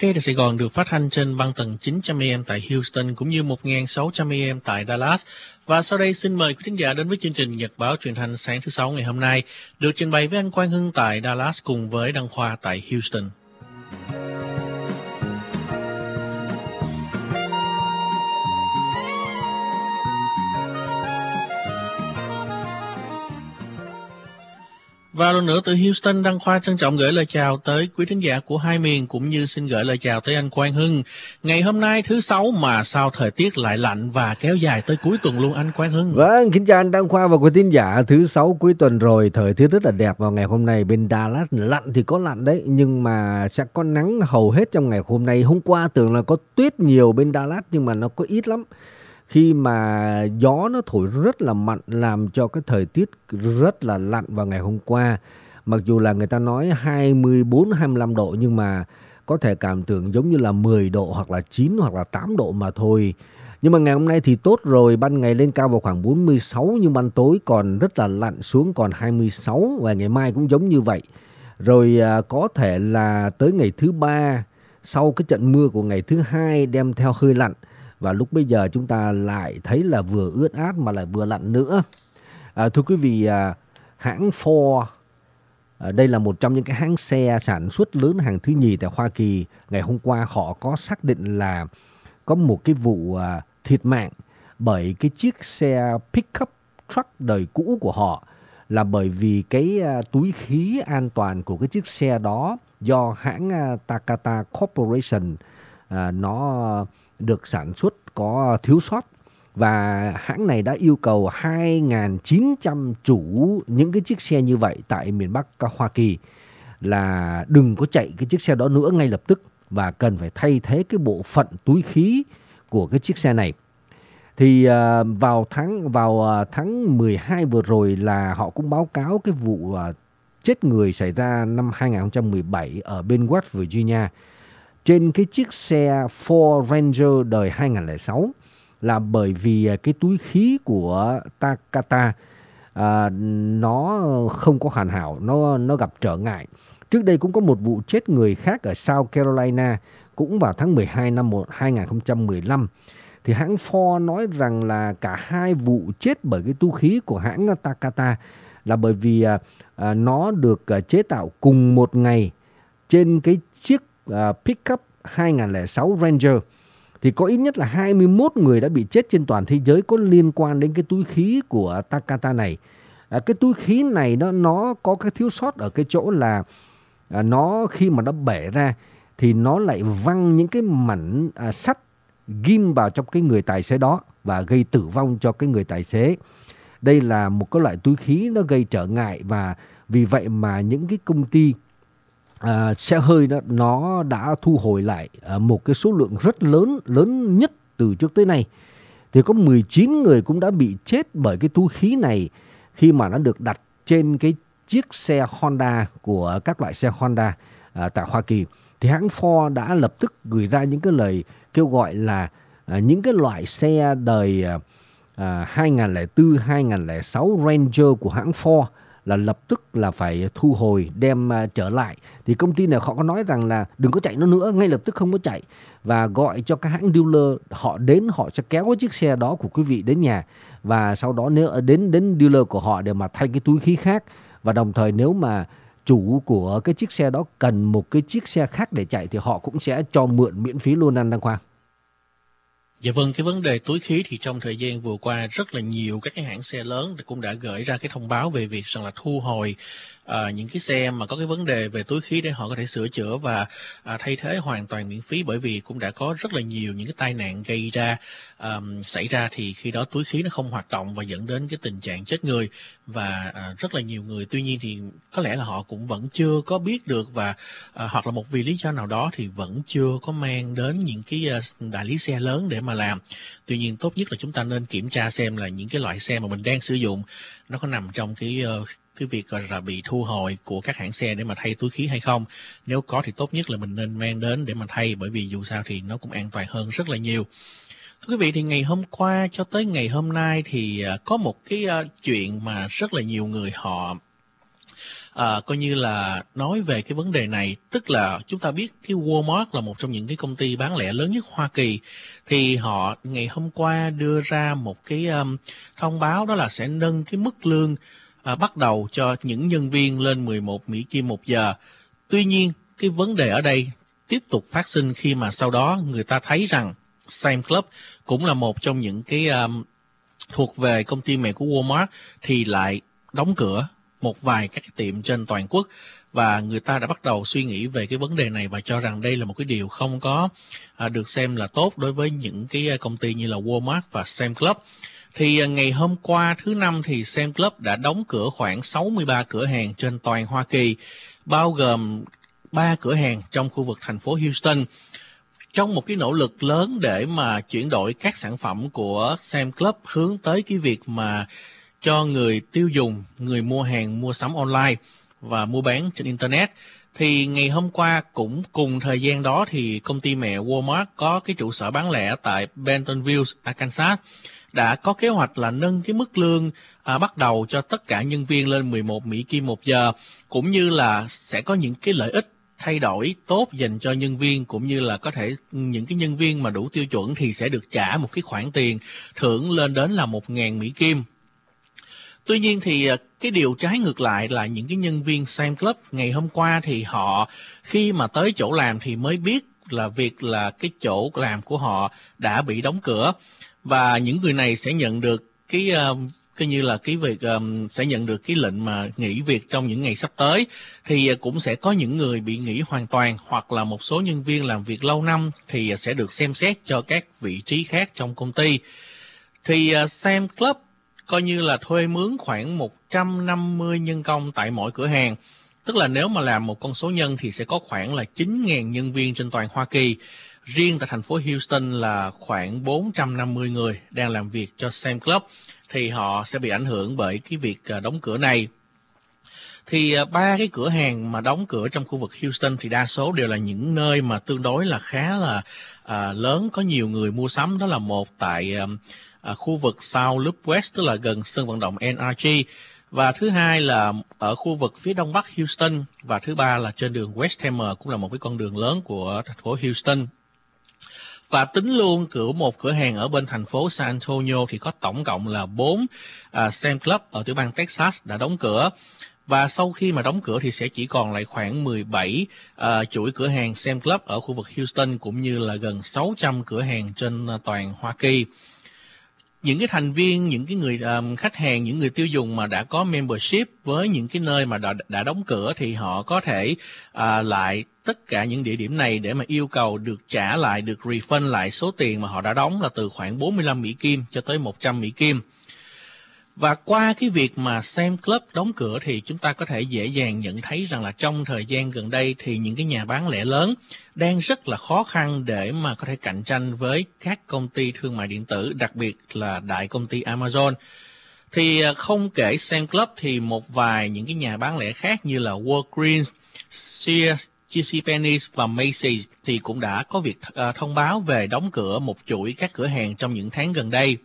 Đài Sài Gòn được phát thanh trên băng tần 900 AM tại Houston cũng như 1600 AM tại Dallas. Và sau đây xin mời quý thính giả đến với chương trình Nhật báo truyền thanh sáng thứ Sáu ngày hôm nay, được trình bày với anh Quang Hưng tại Dallas cùng với Đăng Khoa tại Houston. Và lần nữa từ Houston, Đăng Khoa trân trọng gửi lời chào tới quý thính giả của hai miền cũng như xin gửi lời chào tới anh Quang Hưng. Ngày hôm nay thứ Sáu mà sao thời tiết lại lạnh và kéo dài tới cuối tuần luôn anh Quang Hưng. Vâng, kính chào anh Đăng Khoa và quý thính giả. Thứ Sáu cuối tuần rồi, thời tiết rất là đẹp vào ngày hôm nay bên Dallas. Lạnh thì có lạnh đấy, nhưng mà sẽ có nắng hầu hết trong ngày hôm nay. Hôm qua tưởng là có tuyết nhiều bên Dallas nhưng mà nó có ít lắm. Khi mà gió nó thổi rất là mạnh làm cho cái thời tiết rất là lạnh vào ngày hôm qua. Mặc dù là người ta nói 24-25 độ nhưng mà có thể cảm tưởng giống như là 10 độ hoặc là 9 hoặc là 8 độ mà thôi. Nhưng mà ngày hôm nay thì tốt rồi, ban ngày lên cao vào khoảng 46 nhưng ban tối còn rất là lạnh xuống còn 26 và ngày mai cũng giống như vậy. Rồi có thể là tới ngày thứ ba sau cái trận mưa của ngày thứ hai đem theo hơi lạnh. Và lúc bây giờ chúng ta lại thấy là vừa ướt át mà lại vừa lạnh nữa. Thưa quý vị, hãng Ford, đây là một trong những cái hãng xe sản xuất lớn hàng thứ nhì tại Hoa Kỳ. Ngày hôm qua họ có xác định là có một cái vụ thiệt mạng bởi cái chiếc xe pickup truck đời cũ của họ. Là bởi vì cái túi khí an toàn của cái chiếc xe đó do hãng Takata Corporation nó được sản xuất có thiếu sót. Và hãng này đã yêu cầu 2.900 chủ những cái chiếc xe như vậy tại miền Bắc Hoa Kỳ là đừng có chạy cái chiếc xe đó nữa ngay lập tức và cần phải thay thế cái bộ phận túi khí của cái chiếc xe này. Thì vào tháng 12 vừa rồi là họ cũng báo cáo cái vụ chết người xảy ra năm 2017 ở bên West Virginia trên cái chiếc xe Ford Ranger đời 2006 là bởi vì cái túi khí của Takata nó không có hoàn hảo, nó gặp trở ngại. Trước đây cũng có một vụ chết người khác ở South Carolina cũng vào tháng 12 năm 2015. Thì hãng Ford nói rằng là cả hai vụ chết bởi cái túi khí của hãng Takata là bởi vì nó được chế tạo cùng một ngày trên cái chiếc pickup 2006 Ranger. Thì có ít nhất là 21 người đã bị chết trên toàn thế giới có liên quan đến cái túi khí của Takata này. Cái túi khí này nó có cái thiếu sót ở cái chỗ là nó khi mà nó bể ra thì nó lại văng những cái mảnh sắt ghim vào trong cái người tài xế đó và gây tử vong cho cái người tài xế. Đây là một cái loại túi khí nó gây trở ngại và vì vậy mà những cái công ty xe hơi đó nó đã thu hồi lại một cái số lượng rất lớn nhất từ trước tới nay. Thì có 19 người cũng đã bị chết bởi cái túi khí này khi mà nó được đặt trên cái chiếc xe Honda của các loại xe Honda tại Hoa Kỳ. Thì hãng Ford đã lập tức gửi ra những cái lời kêu gọi là những cái loại xe đời 2004, 2006 Ranger của hãng Ford là lập tức là phải thu hồi đem trở lại. Thì công ty này họ có nói rằng là đừng có chạy nó nữa, ngay lập tức không có chạy và gọi cho các hãng dealer họ đến, họ sẽ kéo cái chiếc xe đó của quý vị đến nhà và sau đó nếu đến dealer của họ để mà thay cái túi khí khác. Và đồng thời nếu mà chủ của cái chiếc xe đó cần một cái chiếc xe khác để chạy thì họ cũng sẽ cho mượn miễn phí luôn anh Đăng Khoa. Dạ vâng, cái vấn đề túi khí thì trong thời gian vừa qua rất là nhiều các cái hãng xe lớn cũng đã gửi ra cái thông báo về việc rằng là thu hồi những cái xe mà có cái vấn đề về túi khí để họ có thể sửa chữa và thay thế hoàn toàn miễn phí, bởi vì cũng đã có rất là nhiều những cái tai nạn gây ra xảy ra thì khi đó túi khí nó không hoạt động và dẫn đến cái tình trạng chết người và rất là nhiều người. Tuy nhiên thì có lẽ là họ cũng vẫn chưa có biết được và hoặc là một vì lý do nào đó thì vẫn chưa có mang đến những cái đại lý xe lớn để mà làm. Tuy nhiên tốt nhất là chúng ta nên kiểm tra xem là những cái loại xe mà mình đang sử dụng nó có nằm trong cái việc là bị thu hồi của các hãng xe để mà thay túi khí hay không. Nếu có thì tốt nhất là mình nên mang đến để mà thay, bởi vì dù sao thì nó cũng an toàn hơn rất là nhiều. Thưa quý vị, thì ngày hôm qua cho tới ngày hôm nay thì có một cái chuyện mà rất là nhiều người họ coi như là nói về cái vấn đề này. Tức là chúng ta biết cái Walmart là một trong những cái công ty bán lẻ lớn nhất Hoa Kỳ, thì họ ngày hôm qua đưa ra một cái thông báo, đó là sẽ nâng cái mức lương bắt đầu cho những nhân viên lên 11 Mỹ Kim một giờ. Tuy nhiên, cái vấn đề ở đây tiếp tục phát sinh khi mà sau đó người ta thấy rằng Sam's Club cũng là một trong những cái thuộc về công ty mẹ của Walmart thì lại đóng cửa một vài các tiệm trên toàn quốc, và người ta đã bắt đầu suy nghĩ về cái vấn đề này và cho rằng đây là một cái điều không có được xem là tốt đối với những cái công ty như là Walmart và Sam's Club. Thì ngày hôm qua thứ Năm thì Sam's Club đã đóng cửa khoảng 63 cửa hàng trên toàn Hoa Kỳ, bao gồm 3 cửa hàng trong khu vực thành phố Houston, trong một cái nỗ lực lớn để mà chuyển đổi các sản phẩm của Sam's Club hướng tới cái việc mà cho người tiêu dùng, người mua hàng mua sắm online và mua bán trên Internet. Thì ngày hôm qua cũng cùng thời gian đó thì công ty mẹ Walmart có cái trụ sở bán lẻ tại Bentonville, Arkansas, đã có kế hoạch là nâng cái mức lương bắt đầu cho tất cả nhân viên lên 11 Mỹ Kim một giờ, cũng như là sẽ có những cái lợi ích thay đổi tốt dành cho nhân viên, cũng như là có thể những cái nhân viên mà đủ tiêu chuẩn thì sẽ được trả một cái khoản tiền thưởng lên đến là 1.000 Mỹ Kim. Tuy nhiên thì cái điều trái ngược lại là những cái nhân viên Sam's Club ngày hôm qua thì họ khi mà tới chỗ làm thì mới biết là việc là cái chỗ làm của họ đã bị đóng cửa, và những người này sẽ nhận được cái coi như là cái việc sẽ nhận được cái lệnh mà nghỉ việc trong những ngày sắp tới. Thì cũng sẽ có những người bị nghỉ hoàn toàn, hoặc là một số nhân viên làm việc lâu năm thì sẽ được xem xét cho các vị trí khác trong công ty. Thì Sam's Club coi như là thuê mướn khoảng 150 nhân công tại mỗi cửa hàng. Tức là nếu mà làm một con số nhân thì sẽ có khoảng là 9.000 nhân viên trên toàn Hoa Kỳ. Riêng tại thành phố Houston là khoảng 450 người đang làm việc cho Sam's Club, thì họ sẽ bị ảnh hưởng bởi cái việc đóng cửa này. Thì 3 cái cửa hàng mà đóng cửa trong khu vực Houston thì đa số đều là những nơi mà tương đối là khá là lớn, có nhiều người mua sắm. Đó là một tại khu vực South Loop West, tức là gần sân vận động NRG, và thứ hai là ở khu vực phía đông bắc Houston, và thứ ba là trên đường West Hammer, cũng là một cái con đường lớn của thành phố Houston. Và tính luôn của một cửa hàng ở bên thành phố San Antonio thì có tổng cộng là 4 Sam's Club ở tiểu bang Texas đã đóng cửa. Và sau khi mà đóng cửa thì sẽ chỉ còn lại khoảng 17 chuỗi cửa hàng Sam's Club ở khu vực Houston, cũng như là gần 600 cửa hàng trên toàn Hoa Kỳ. Những cái thành viên, những cái người khách hàng, những người tiêu dùng mà đã có membership với những cái nơi mà đã đóng cửa thì họ có thể lại tất cả những địa điểm này để mà yêu cầu được trả lại, được refund lại số tiền mà họ đã đóng, là từ khoảng 45 Mỹ Kim cho tới 100 Mỹ Kim. Và qua cái việc mà Sam's Club đóng cửa thì chúng ta có thể dễ dàng nhận thấy rằng là trong thời gian gần đây thì những cái nhà bán lẻ lớn đang rất là khó khăn để mà có thể cạnh tranh với các công ty thương mại điện tử, đặc biệt là đại công ty Amazon. Thì không kể Sam's Club thì một vài những cái nhà bán lẻ khác như là Walgreens, Sears, JCPenney và Macy's thì cũng đã có việc thông báo về đóng cửa một chuỗi các cửa hàng trong những tháng gần đây.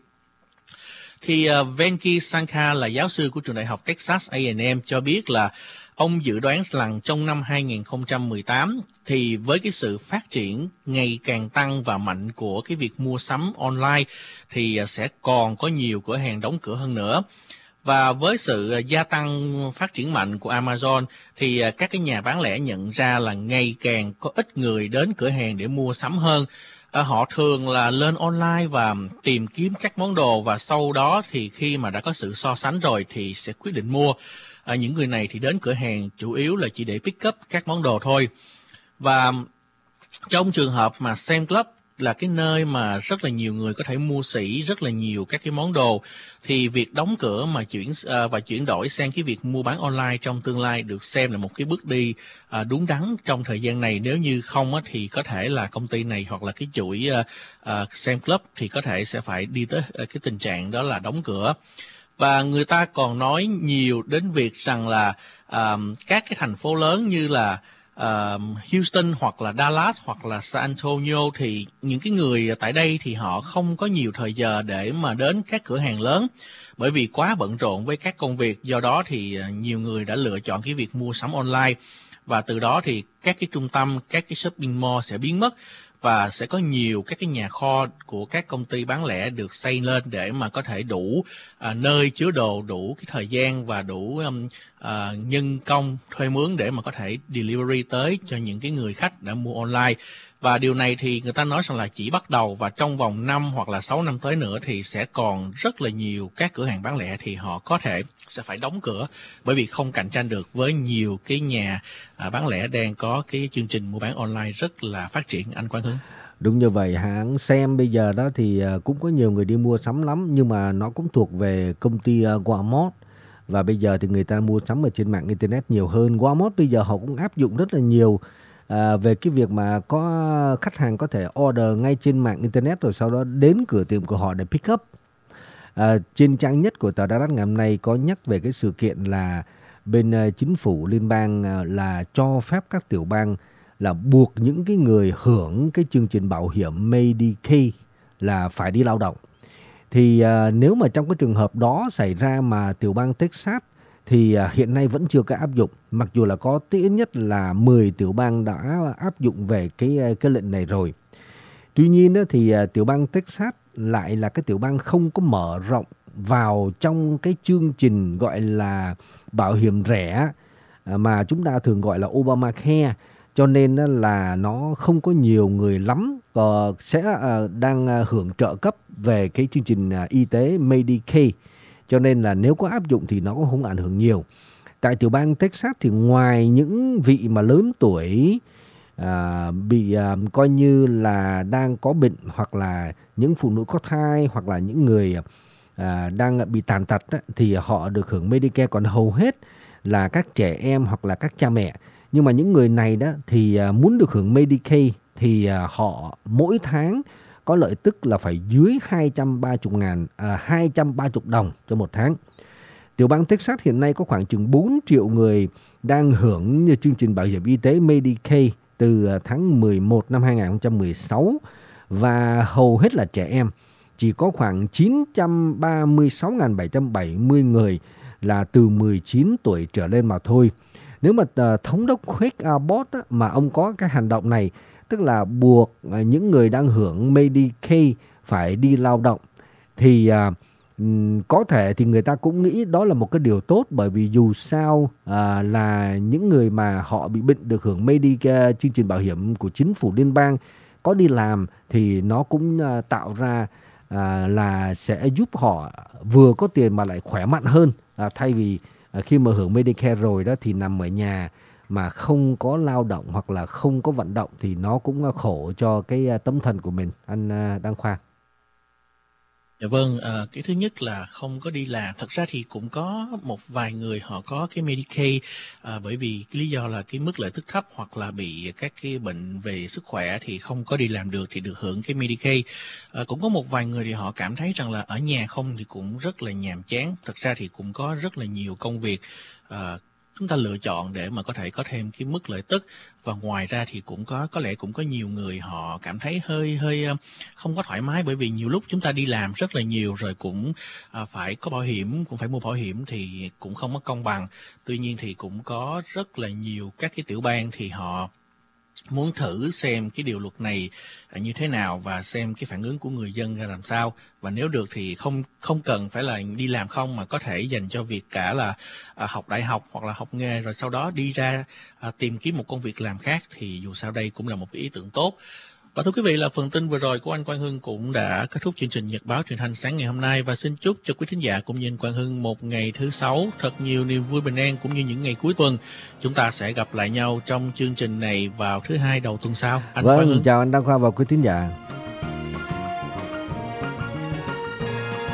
Thì Venki Sankar là giáo sư của trường đại học Texas A&M cho biết là ông dự đoán rằng trong năm 2018 thì với cái sự phát triển ngày càng tăng và mạnh của cái việc mua sắm online thì sẽ còn có nhiều cửa hàng đóng cửa hơn nữa. Và với sự gia tăng phát triển mạnh của Amazon thì các cái nhà bán lẻ nhận ra là ngày càng có ít người đến cửa hàng để mua sắm hơn. Họ thường là lên online và tìm kiếm các món đồ, và sau đó thì khi mà đã có sự so sánh rồi thì sẽ quyết định mua. Những người này thì đến cửa hàng chủ yếu là chỉ để pick up các món đồ thôi. Và trong trường hợp mà Sam's Club là cái nơi mà rất là nhiều người có thể mua sỉ rất là nhiều các cái món đồ, thì việc đóng cửa mà chuyển đổi sang cái việc mua bán online trong tương lai được xem là một cái bước đi đúng đắn trong thời gian này. Nếu như không thì có thể là công ty này hoặc là cái chuỗi Sam's Club thì có thể sẽ phải đi tới cái tình trạng đó là đóng cửa. Và người ta còn nói nhiều đến việc rằng là các cái thành phố lớn như là Houston hoặc là Dallas hoặc là San Antonio, thì những cái người tại đây thì họ không có nhiều thời giờ để mà đến các cửa hàng lớn, bởi vì quá bận rộn với các công việc. Do đó thì nhiều người đã lựa chọn cái việc mua sắm online, và từ đó thì các cái trung tâm, các cái shopping mall sẽ biến mất, và sẽ có nhiều các cái nhà kho của các công ty bán lẻ được xây lên để mà có thể đủ nơi chứa đồ, đủ cái thời gian và đủ nhân công thuê mướn để mà có thể delivery tới cho những cái người khách đã mua online. Và điều này thì người ta nói rằng là chỉ bắt đầu, và trong vòng 5 hoặc là 6 năm tới nữa thì sẽ còn rất là nhiều các cửa hàng bán lẻ thì họ có thể sẽ phải đóng cửa, bởi vì không cạnh tranh được với nhiều cái nhà bán lẻ đang có cái chương trình mua bán online rất là phát triển, anh Quang Hưng. Đúng như vậy, hãng Sam bây giờ đó thì cũng có nhiều người đi mua sắm lắm, nhưng mà nó cũng thuộc về công ty Walmart. Và bây giờ thì người ta mua sắm ở trên mạng Internet nhiều hơn. Walmart bây giờ họ cũng áp dụng rất là nhiều về cái việc mà có khách hàng có thể order ngay trên mạng Internet rồi sau đó đến cửa tiệm của họ để pick up. Trên trang nhất của tờ Dallas ngày hôm nay có nhắc về cái sự kiện là bên chính phủ liên bang là cho phép các tiểu bang là buộc những cái người hưởng cái chương trình bảo hiểm Medicaid là phải đi lao động. Thì nếu mà trong cái trường hợp đó xảy ra mà tiểu bang Texas thì hiện nay vẫn chưa có áp dụng, mặc dù là có ít nhất là 10 tiểu bang đã áp dụng về cái lệnh này rồi. Tuy nhiên thì tiểu bang Texas lại là cái tiểu bang không có mở rộng vào trong cái chương trình gọi là bảo hiểm rẻ mà chúng ta thường gọi là Obamacare, cho nên là nó không có nhiều người lắm sẽ đang hưởng trợ cấp về cái chương trình y tế Medicaid. Cho nên là nếu có áp dụng thì nó cũng không ảnh hưởng nhiều. Tại tiểu bang Texas thì ngoài những vị mà lớn tuổi bị coi như là đang có bệnh, hoặc là những phụ nữ có thai, hoặc là những người đang bị tàn tật thì họ được hưởng Medicare, còn hầu hết là các trẻ em hoặc là các cha mẹ. Nhưng mà những người này đó thì muốn được hưởng Medicaid thì họ mỗi tháng có lợi tức là phải dưới 230 đồng cho một tháng. Tiểu bang Texas hiện nay có khoảng chừng 4 triệu người đang hưởng chương trình bảo hiểm y tế Medicaid từ tháng 11 năm 2016 và hầu hết là trẻ em. Chỉ có khoảng 936.770 người là từ 19 tuổi trở lên mà thôi. Nếu mà thống đốc Greg Abbott mà ông có cái hành động này, tức là buộc những người đang hưởng Medicaid phải đi lao động, thì có thể thì người ta cũng nghĩ đó là một cái điều tốt, bởi vì dù sao là những người mà họ bị bệnh được hưởng Medicare, chương trình bảo hiểm của chính phủ liên bang, có đi làm thì nó cũng tạo ra là sẽ giúp họ vừa có tiền mà lại khỏe mạnh hơn, thay vì khi mà hưởng Medicare rồi đó thì nằm ở nhà mà không có lao động hoặc là không có vận động thì nó cũng khổ cho cái tâm thần của mình, anh Đăng Khoa. Dạ vâng, cái thứ nhất là không có đi làm. Thật ra thì cũng có một vài người họ có cái Medicaid bởi vì cái lý do là cái mức lợi tức thấp, hoặc là bị các cái bệnh về sức khỏe thì không có đi làm được thì được hưởng cái Medicaid. Cũng có một vài người thì họ cảm thấy rằng là ở nhà không thì cũng rất là nhàm chán. Thật ra thì cũng có rất là nhiều công việc chúng ta lựa chọn để mà có thể có thêm cái mức lợi tức. Và ngoài ra thì cũng có lẽ cũng có nhiều người họ cảm thấy hơi không có thoải mái, bởi vì nhiều lúc chúng ta đi làm rất là nhiều rồi cũng phải có bảo hiểm, cũng phải mua bảo hiểm thì cũng không có công bằng. Tuy nhiên thì cũng có rất là nhiều các cái tiểu bang thì họ muốn thử xem cái điều luật này như thế nào và xem cái phản ứng của người dân ra làm sao. Và nếu được thì không cần phải là đi làm không, mà có thể dành cho việc cả là học đại học hoặc là học nghề, rồi sau đó đi ra tìm kiếm một công việc làm khác, thì dù sao đây cũng là một cái ý tưởng tốt. Và thưa quý vị, là phần tin vừa rồi của anh Quang Hưng cũng đã kết thúc chương trình Nhật báo Truyền thanh sáng ngày hôm nay, và xin chúc cho quý thính giả cũng như anh Quang Hưng một ngày thứ Sáu thật nhiều niềm vui bình an, cũng như những ngày cuối tuần. Chúng ta sẽ gặp lại nhau trong chương trình này vào thứ Hai đầu tuần sau. Vâng, chào anh Đăng Khoa và quý thính giả.